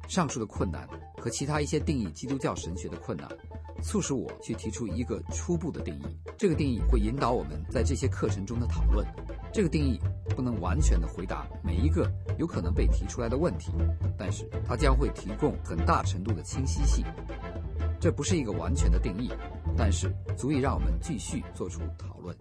上述的困难和其他一些定义基督教神学的困难，促使我去提出一个初步的定义。这个定义会引导我们在这些课程中的讨论。这个定义不能完全的回答每一个有可能被提出来的问题，但是它将会提供很大程度的清晰性。这不是一个完全的定义，但是足以让我们继续做出讨论。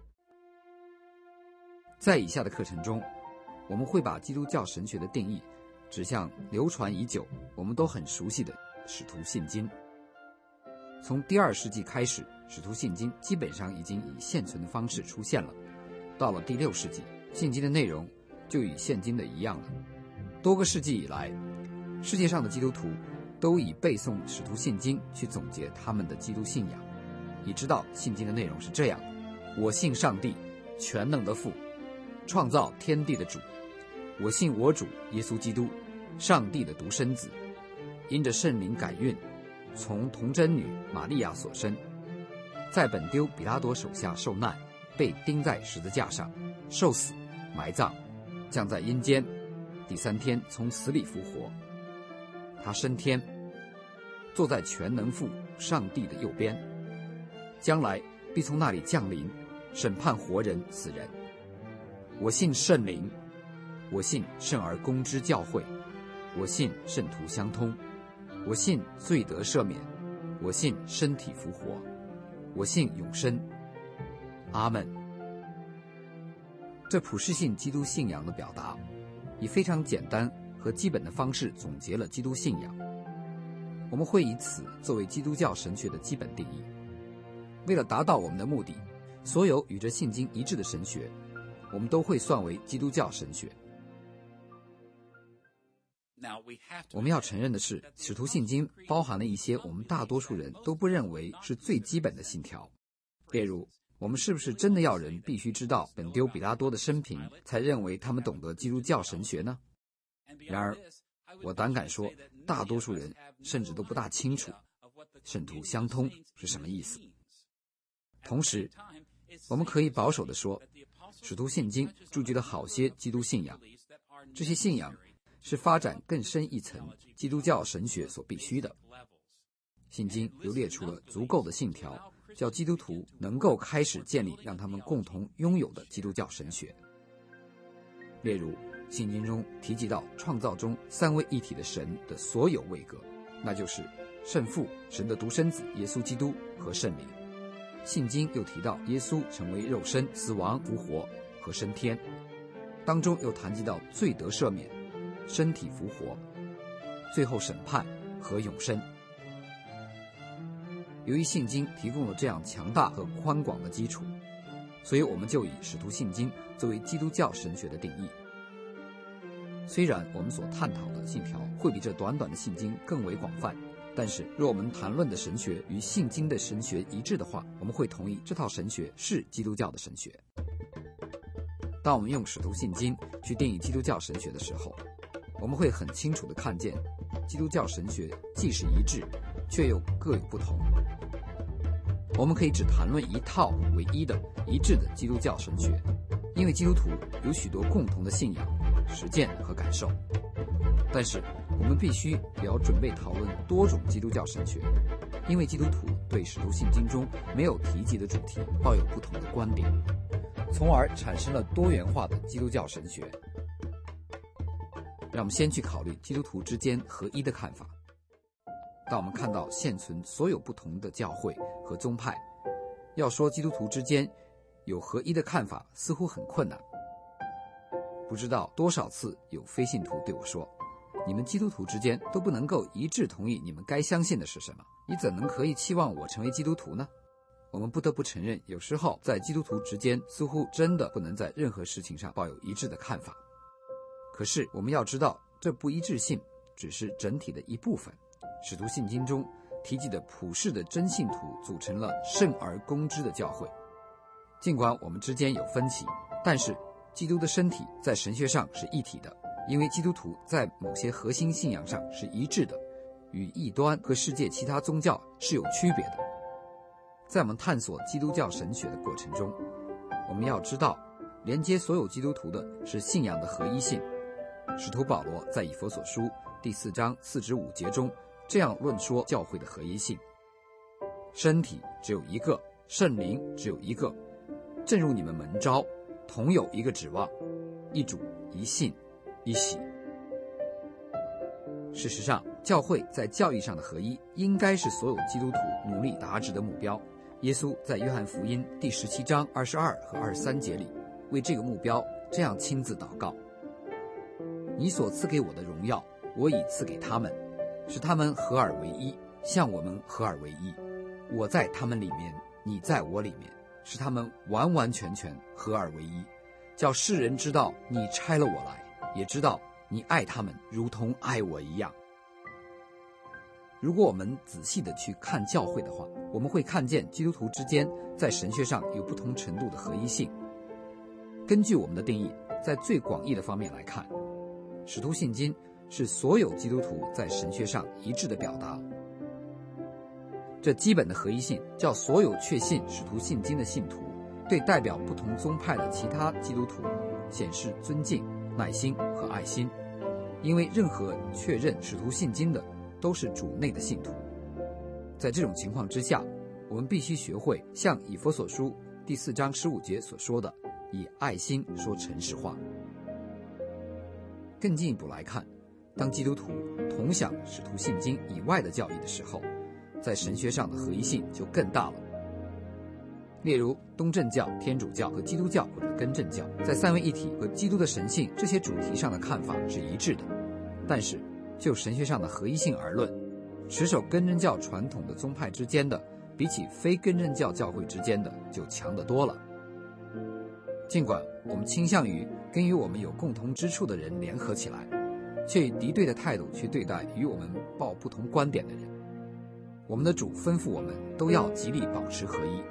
在以下的课程中，我们会把基督教神学的定义指向流传已久我们都很熟悉的使徒信经。从第2世纪开始，使徒信经基本上已经以现存的方式出现了。到了第6世纪，信经的内容就与现今的一样了。多个世纪以来，世界上的基督徒都以背诵使徒信经去总结他们的基督信仰。你知道信经的内容是这样：我信上帝，全能的父，创造天地的主。我信我主耶稣基督，上帝的独生子，因着圣灵感孕，从童贞女玛利亚所生，在本丢比拉多手下受难，被钉在十字架上，受死，埋葬，降在阴间，第3天从死里复活。他升天，坐在全能父上帝的右边，将来必从那里降临，审判活人死人。我信圣灵，我信圣而公之教会，我信圣徒相通，我信罪得赦免，我信身体复活，我信永生。阿们。这普世性基督信仰的表达，以非常简单和基本的方式总结了基督信仰。我们会以此作为基督教神学的基本定义。为了达到我们的目的，所有与这信经一致的神学，我们都会算为基督教神学。我们要承认的是，使徒信经包含了一些我们大多数人都不认为是最基本的信条。例如，我们是不是真的要人必须知道本丢比拉多的生平，才认为他们懂得基督教神学呢？然而，我胆敢说，大多数人甚至都不大清楚圣徒相通是什么意思。同时，我们可以保守地说，使徒信经注记了好些基督信仰，这些信仰是发展更深一层基督教神学所必须的。信经又列出了足够的信条，叫基督徒能够开始建立让他们共同拥有的基督教神学。例如，信经中提及到创造中三位一体的神的所有位格，那就是圣父、神的独生子耶稣基督和圣灵。信经又提到耶稣成为肉身、死亡、复活和升天，当中又谈及到罪得赦免、身体复活、最后审判和永生。由于信经提供了这样强大和宽广的基础，所以我们就以使徒信经作为基督教神学的定义。虽然我们所探讨的信条会比这短短的信经更为广泛，但是若我们谈论的神学与信经的神学一致的话，我们会同意这套神学是基督教的神学。当我们用使徒信经去定义基督教神学的时候，我们会很清楚地看见，基督教神学既是一致，却又各有不同。我们可以只谈论一套唯一的、一致的基督教神学，因为基督徒有许多共同的信仰、实践和感受。但是我们必须也要准备讨论多种基督教神学，因为基督徒对使徒信经中没有提及的主题抱有不同的观点，从而产生了多元化的基督教神学。让我们先去考虑基督徒之间合一的看法。当我们看到现存所有不同的教会和宗派，要说基督徒之间有合一的看法似乎很困难。不知道多少次有非信徒对我说，你们基督徒之间都不能够一致同意你们该相信的是什么，你怎能可以期望我成为基督徒呢？我们不得不承认，有时候在基督徒之间似乎真的不能在任何事情上抱有一致的看法。可是我们要知道，这不一致性只是整体的一部分。使徒信经中提及的普世的真信徒组成了圣而公之的教会。尽管我们之间有分歧，但是基督的身体在神学上是一体的，因为基督徒在某些核心信仰上是一致的，与异端和世界其他宗教是有区别的。在我们探索基督教神学的过程中，我们要知道，连接所有基督徒的是信仰的合一性。使徒保罗在以弗所书第4章4至5节中这样论说教会的合一性：身体只有一个，圣灵只有一个，正如你们蒙召，同有一个指望，一主，一信，一洗。事实上，教会在教义上的合一应该是所有基督徒努力达至的目标。耶稣在约翰福音第17章22和23节里为这个目标这样亲自祷告：你所赐给我的荣耀，我已赐给他们，使他们合而为一，像我们合而为一。我在他们里面，你在我里面，使他们完完全全合而为一，叫世人知道你差了我来，也知道你爱他们如同爱我一样。如果我们仔细地去看教会的话，我们会看见基督徒之间在神学上有不同程度的合一性。根据我们的定义，在最广义的方面来看，使徒信经是所有基督徒在神学上一致的表达。这基本的合一性叫所有确信使徒信经的信徒对代表不同宗派的其他基督徒显示尊敬、耐心和爱心，因为任何确认使徒信经的都是主内的信徒。在这种情况之下，我们必须学会像以弗所书第4章15节所说的，以爱心说诚实话。更进一步来看，当基督徒同享使徒信经以外的教义的时候，在神学上的合一性就更大了。例如东正教、天主教和基督教或者根正教在三位一体和基督的神性这些主题上的看法是一致的，但是就神学上的合一性而论，持守根正教传统的宗派之间的比起非根正教教会之间的就强得多了。尽管我们倾向于跟与我们有共同之处的人联合起来，却以敌对的态度去对待与我们抱不同观点的人。我们的主吩咐我们都要极力保持合一，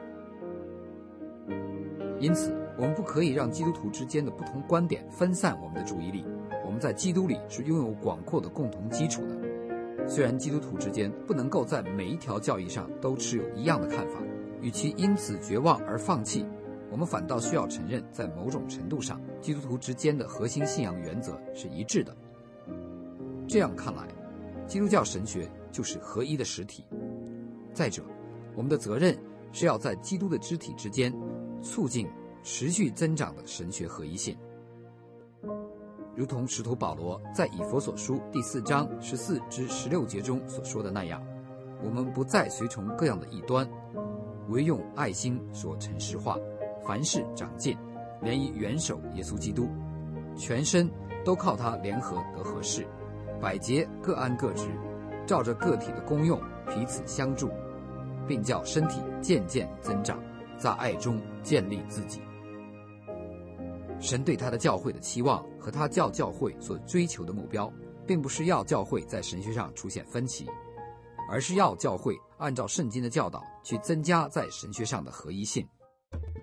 因此我们不可以让基督徒之间的不同观点分散我们的注意力。我们在基督里是拥有广阔的共同基础的。虽然基督徒之间不能够在每一条教义上都持有一样的看法，与其因此绝望而放弃，我们反倒需要承认，在某种程度上，基督徒之间的核心信仰原则是一致的。这样看来，基督教神学就是合一的实体。再者，我们的责任是要在基督的肢体之间促进持续增长的神学合一性。如同使徒保罗在以弗所书第4章14至16节中所说的那样，我们不再随从各样的异端，唯用爱心说诚实话，凡事长进，连以元首耶稣基督，全身都靠他联合得合适，百节各按各职，照着个体的功用彼此相助，并叫身体渐渐增长，在爱中建立自己。神对他的教会的期望和他叫教会所追求的目标，并不是要教会在神学上出现分歧，而是要教会按照圣经的教导去增加在神学上的合一性。